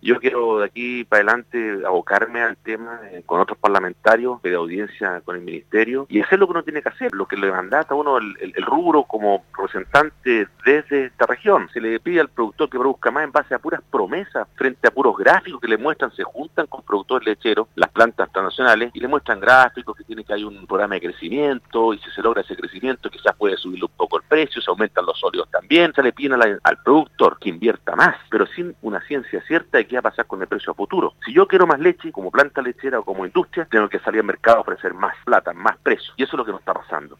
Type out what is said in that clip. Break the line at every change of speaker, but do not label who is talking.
Yo quiero de aquí para adelante abocarme al tema con otros parlamentarios, de audiencia con el ministerio, y hacer lo que uno tiene que hacer, lo que le mandata a uno el rubro como representante desde esta región. Se le pide al productor que produzca más en base a puras promesas, frente a puros gráficos que le muestran, se juntan con productores lecheros, las plantas transnacionales, y le muestran gráficos que tiene que hay un programa de crecimiento, y si se logra ese crecimiento quizás puede subirle un poco el precio, se aumentan los sólidos también, se le piden al productor que invierta más, pero sin una ciencia cierta de qué va a pasar con el precio a futuro. Si yo quiero más leche, como planta lechera o como industria, tengo que salir al mercado a ofrecer más plata, más precio, y eso es lo que nos está pasando.